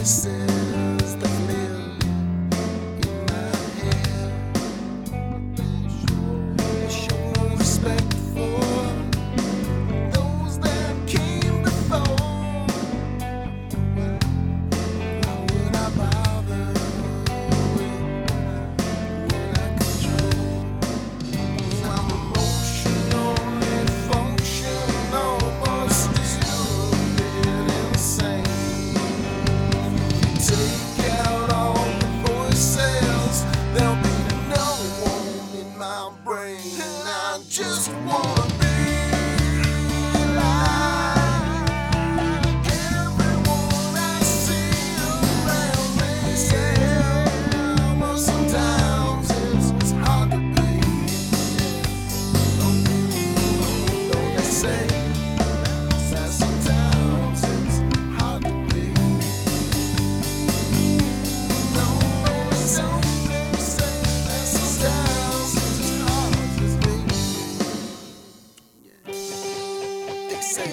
voices that live in my head. Show no respect for those that came before. Why would I bother with what I control? I'm emotional and functional, but still a bit insane. Take out all the voices, there'll be no one in my brain. And I just wanna be like everyone I see around me. Yeah, but sometimes it's hard to be. Don't they say that sometimes it's hard to be? No, they say that sometimes it's hard to be. Yeah, they say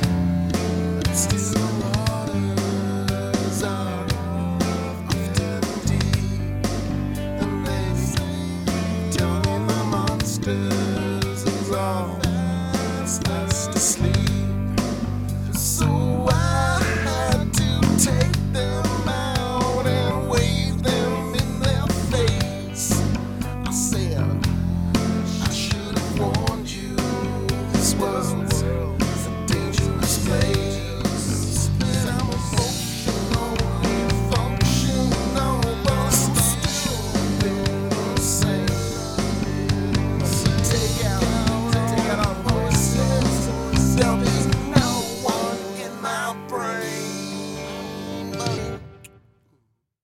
still waters are often deep, and they tell me my monsters is all that's to sleep.